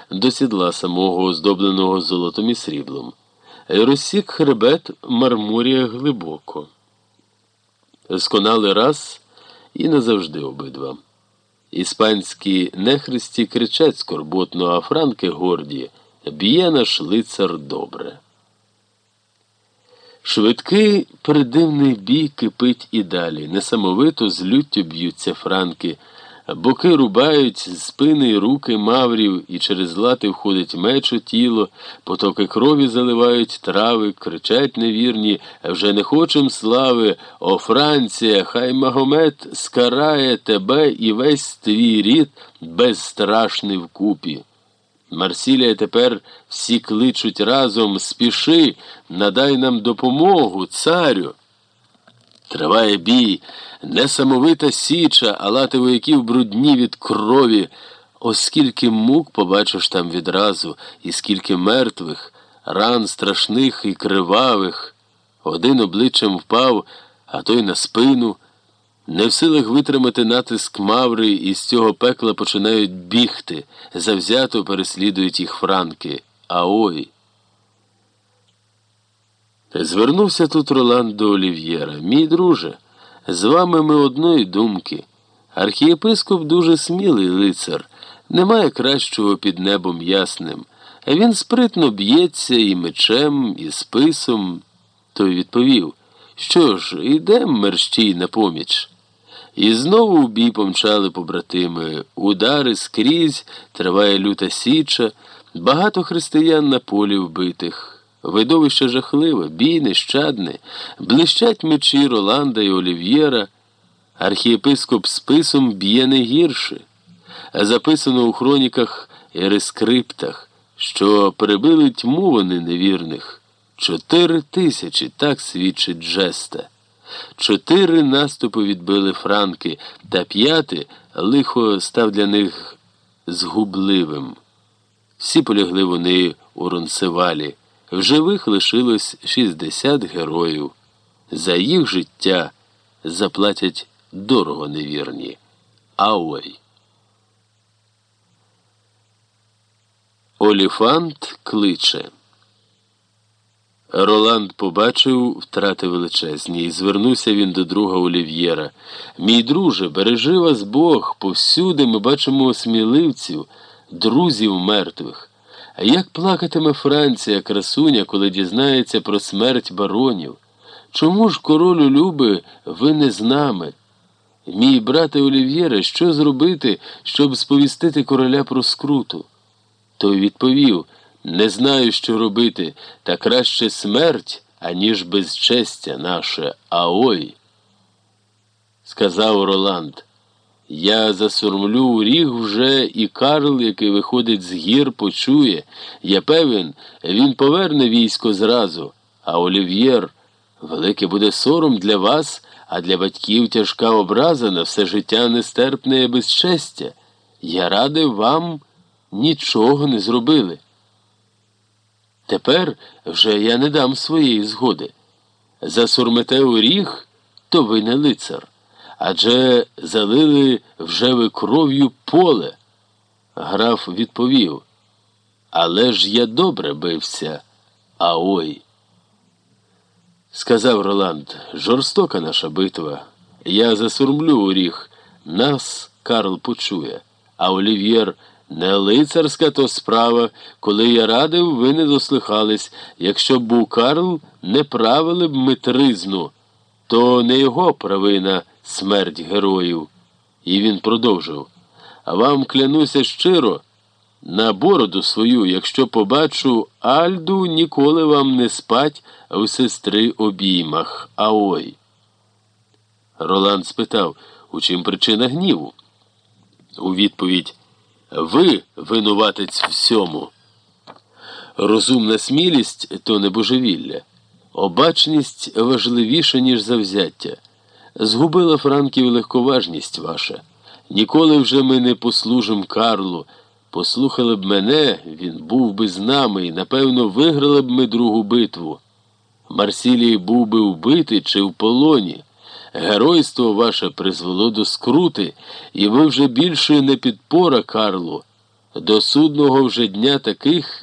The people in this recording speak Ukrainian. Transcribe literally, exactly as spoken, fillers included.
до сідла самого, оздобленого золотом і сріблом. Розсік хребет Мармурія глибоко. Сконали раз і назавжди обидва. Іспанські нехристі кричать скорботно, а франки горді: «Б'є наш лицар добре». Швидкий придивний бій кипить і далі. Несамовито з люттю б'ються франки. Боки рубають, спини й руки маврів, і через лати входить меч у тіло, потоки крові заливають трави, кричать невірні: «Вже не хочем слави, о Франція, хай Магомет скарає тебе і весь твій рід безстрашний вкупі». Марсілія тепер всі кличуть разом: «Спіши, надай нам допомогу, царю!» Триває бій, несамовита січа, а лати вояків брудні від крові. О, скільки мук побачиш там відразу, і скільки мертвих, ран страшних і кривавих. Один обличчям впав, а той на спину. Не в силах витримати натиск маври, і з цього пекла починають бігти, завзято переслідують їх франки. А ой! Звернувся тут Роланд до Олів'єра. «Мій друже, з вами ми одної думки. Архієпископ дуже смілий лицар, немає кращого під небом ясним. Він спритно б'ється і мечем, і списом». Той відповів: «Що ж, ідем мерщій на поміч». І знову в бій помчали побратими. Удари скрізь, триває люта січа, багато християн на полі вбитих. Видовище жахливе, бій нещадний, блищать мечі Роланда і Олів'єра. Архієпископ списом б'є не гірше. Записано у хроніках і рескриптах, що перебили тьму вони невірних. Чотири тисячі, так свідчить Джеста. Чотири наступи відбили франки, та п'ятий лихо став для них згубливим. Всі полягли вони у Ронцевалі. В живих лишилось шістдесят героїв. За їх життя заплатять дорого невірні. Ауей. Оліфант кличе. Роланд побачив втрати величезні, і звернувся він до друга Олів'єра. «Мій друже, бережи вас Бог, повсюди ми бачимо сміливців, друзів мертвих. А як плакатиме Франція, красуня, коли дізнається про смерть баронів? Чому ж, королю люби, ви не з нами? Мій брате Олів'єре, що зробити, щоб сповістити короля про скруту?» Той відповів: «Не знаю, що робити, та краще смерть, аніж безчестя наше, аой!» Сказав Роланд: «Я засурмлю у ріг вже, і Карл, який виходить з гір, почує. Я певен, він поверне військо зразу. А Олів'єр, великий буде сором для вас, а для батьків тяжка образа на все життя нестерпне і безчестя. Я радив вам, нічого не зробили. Тепер вже я не дам своєї згоди. Засурмите у ріг, то ви не лицар. Адже залили вже ви кров'ю поле». Граф відповів: «Але ж я добре бився, аой!» Сказав Роланд: «Жорстока наша битва. Я засурмлю у ріг, нас Карл почує. А Олів'єр: не лицарська то справа. Коли я радив, ви не дослухались. Якщо б був Карл, не правили б ми тризну. То не його провина смерть героїв». І він продовжив: «А вам клянуся щиро, на бороду свою, якщо побачу Альду, ніколи вам не спать у сестри обіймах, аой!» Роланд спитав: «У чим причина гніву?» У відповідь: «Ви винуватець всьому. Розумна смілість – то не божевілля. Обачність важливіша, ніж завзяття. Згубила франків легковажність ваша. Ніколи вже ми не послужим Карлу. Послухали б мене, він був би з нами, і, напевно, виграли б ми другу битву. Марсілій був би вбитий чи в полоні. Геройство ваше призвело до скрути, і ви вже більше не підпора Карлу. До судного вже дня таких